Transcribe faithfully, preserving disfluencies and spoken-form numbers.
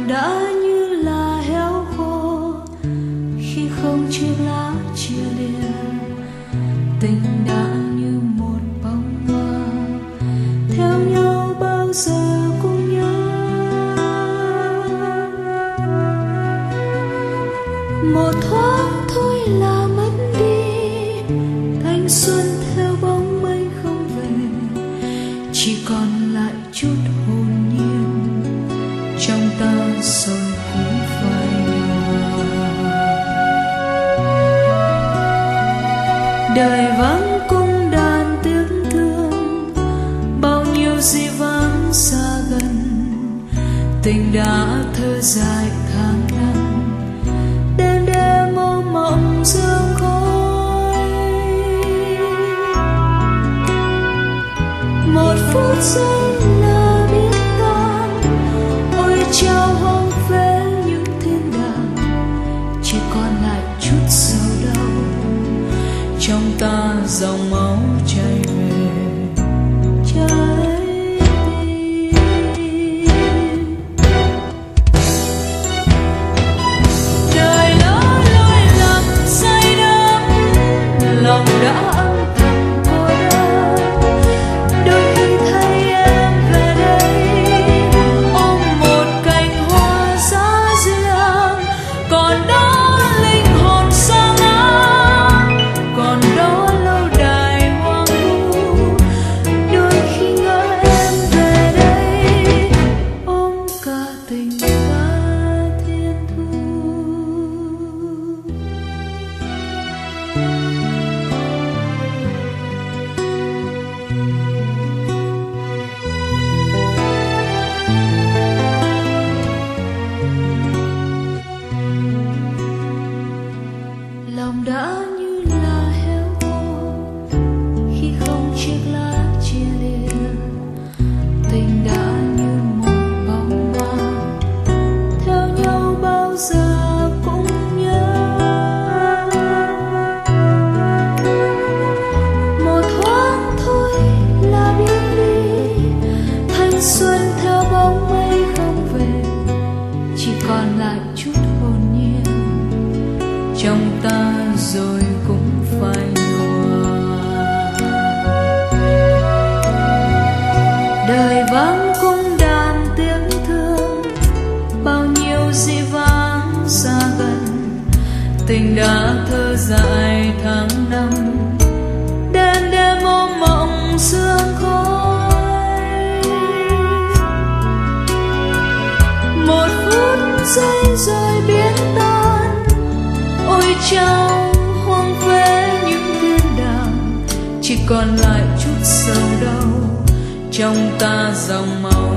lòng đã như là héo khô khi không chiếc lá chia lìa. Tình đã như một bông hoa theo nhau bao giờ cũng nhớ. Một thoáng thôi là mất đi, thanh xuân theo bóng mây không về, chỉ còn lại chút hồn nhiên trong ta rồi cũng phai nhòa. Đời vắng cung đàn tiếng thương, bao nhiêu dĩ vãng xa gần, tình đã thơ dài tháng năm, đêm đêm mơ mộng sương khói. Một phút giây là biết tan, ôi trao hoang phế những thiên đàng, chỉ còn lại chút sầu đau trong ta dòng máu chảy về trái tim. Đời lỡ lối lầm say đắm, lòng đã âm thầm cô đơn. Đôi khi thấy em về đây ôm một cành hoa giá riêng, còn đó linh hồn xa ngã, còn đó lâu đài hoang vu. Đôi khi ngỡ em về đây ôm cả tình và thiên thu. Lòng đã như là héo khô khi không chiếc lá chia lìa. Tình đã như một bóng hoa theo nhau bao giờ cũng nhớ. Một thoáng thôi là biết đi, thanh xuân theo bóng mây không về, chỉ còn lại chút hồn nhiên trong ta rồi cũng phai nhòa. Đời vắng cung đàn tiếng thương, bao nhiêu dĩ vãng xa gần, tình đã thơ dại tháng năm, đêm đêm ôm mộng sương khói. Một phút giây rồi biến tan, ôi trong hoang phế những thiên đàng, chỉ còn lại chút sầu đau trong ta dòng máu